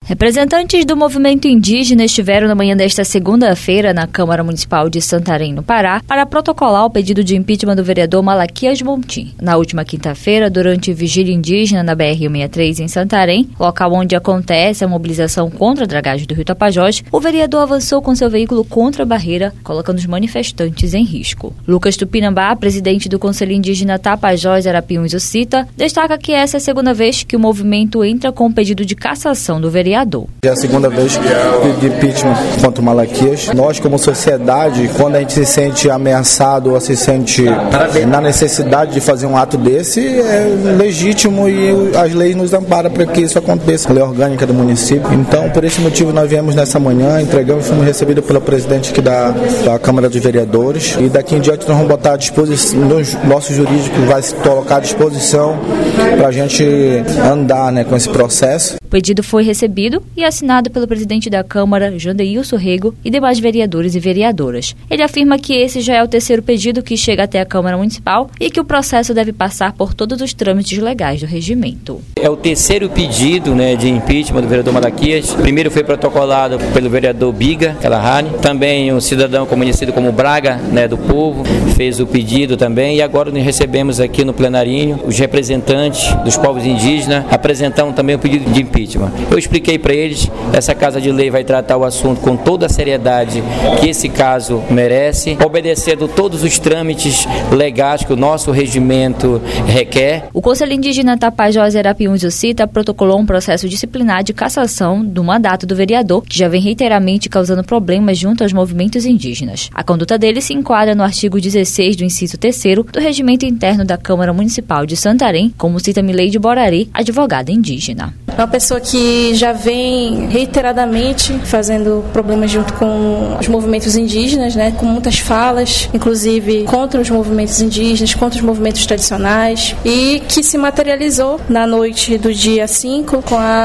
Representantes do movimento indígena estiveram na manhã desta segunda-feira na Câmara Municipal de Santarém, no Pará, para protocolar o pedido de impeachment do vereador Malaquias Montim. Na última quinta-feira, durante vigília indígena na BR-163 em Santarém, local onde acontece a mobilização contra a dragagem do Rio Tapajós, o vereador avançou com seu veículo contra a barreira, colocando os manifestantes em risco. Lucas Tupinambá, presidente do Conselho Indígena Tapajós, Arapiuns Ucita, destaca que essa é a segunda vez que o movimento entra com o pedido de cassação do vereador. É a segunda vez de impeachment contra o Malaquias. Nós, como sociedade, quando a gente se sente ameaçado ou se sente na necessidade de fazer um ato desse, é legítimo e as leis nos amparam para que isso aconteça. A lei orgânica do município. Então, por esse motivo, nós viemos nessa manhã, entregamos, fomos recebidos pelo presidente aqui da Câmara dos Vereadores e daqui em diante nós vamos botar à disposição, nosso jurídico vai se colocar à disposição para a gente andar, com esse processo. O pedido foi recebido e assinado pelo presidente da Câmara, Jandeilson Rego, e demais vereadores e vereadoras. Ele afirma que esse já é o terceiro pedido que chega até a Câmara Municipal e que o processo deve passar por todos os trâmites legais do regimento. É o terceiro pedido de impeachment do vereador Malaquias. Primeiro foi protocolado pelo vereador Biga Kalahari, também um cidadão conhecido como Braga, do Povo, fez o pedido também, e agora nós recebemos aqui no plenarinho os representantes dos povos indígenas apresentando também o pedido de impeachment. Eu expliquei para eles, essa Casa de Lei vai tratar o assunto com toda a seriedade que esse caso merece, obedecendo todos os trâmites legais que o nosso regimento requer. O Conselho Indígena Tapajós Arapiuns Ucita protocolou um processo disciplinar de cassação do mandato do vereador, que já vem reiteradamente causando problemas junto aos movimentos indígenas. A conduta dele se enquadra no artigo 16 do inciso 3º do Regimento Interno da Câmara Municipal de Santarém, como cita Mileide Borari, advogada indígena. É uma pessoa que já vem reiteradamente fazendo problemas junto com os movimentos indígenas, com muitas falas, inclusive contra os movimentos indígenas, contra os movimentos tradicionais, e que se materializou na noite do dia 5,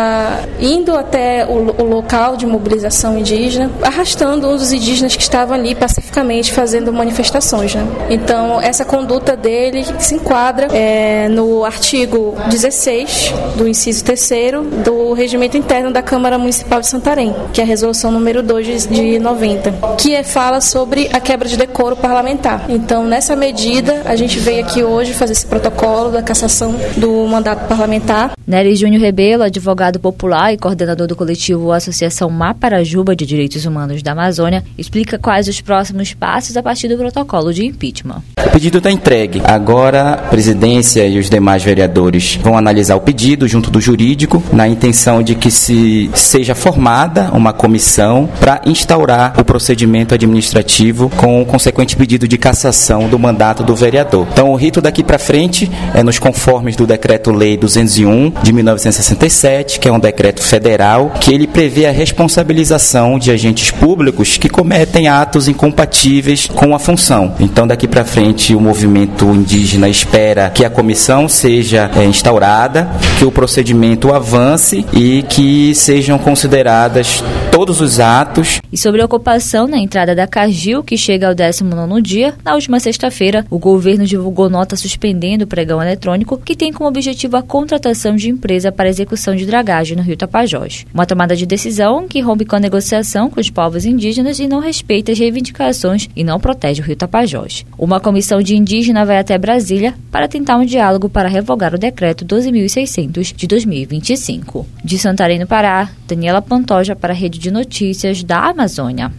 indo até o local de mobilização indígena, arrastando um dos indígenas que estavam ali pacificamente fazendo manifestações. Então, essa conduta dele se enquadra no artigo 16 do inciso 3º do Regimento Interno da Câmara Municipal de Santarém, que é a resolução número 2 de 90, que fala sobre a quebra de decoro parlamentar. Então, nessa medida, a gente veio aqui hoje fazer esse protocolo da cassação do mandato parlamentar. Nery Júnior Rebelo, advogado popular e coordenador do coletivo Associação Maparajuba de Direitos Humanos da Amazônia, explica quais os próximos passos a partir do protocolo de impeachment. O pedido está entregue. Agora, a presidência e os demais vereadores vão analisar o pedido junto do jurídico, na intenção de que seja formada uma comissão para instaurar o procedimento administrativo com o consequente pedido de cassação do mandato do vereador. Então, o rito daqui para frente é nos conformes do Decreto-Lei 201 de 1967, que é um decreto federal, que ele prevê a responsabilização de agentes públicos que cometem atos incompatíveis com a função. Então, daqui para frente, o movimento indígena espera que a comissão seja instaurada, que o procedimento avance e que sejam consideradas todos os atos. E sobre a ocupação na entrada da Cargill, que chega ao 19º dia, na última sexta-feira, o governo divulgou nota suspendendo o pregão eletrônico, que tem como objetivo a contratação de empresa para execução de dragagem no Rio Tapajós. Uma tomada de decisão que rompe com a negociação com os povos indígenas e não respeita as reivindicações e não protege o Rio Tapajós. Uma comissão de indígena vai até Brasília para tentar um diálogo para revogar o decreto 12.600 de 2025. De Santarém, no Pará, Daniela Pantoja para a Rede de Notícias da Amazônia.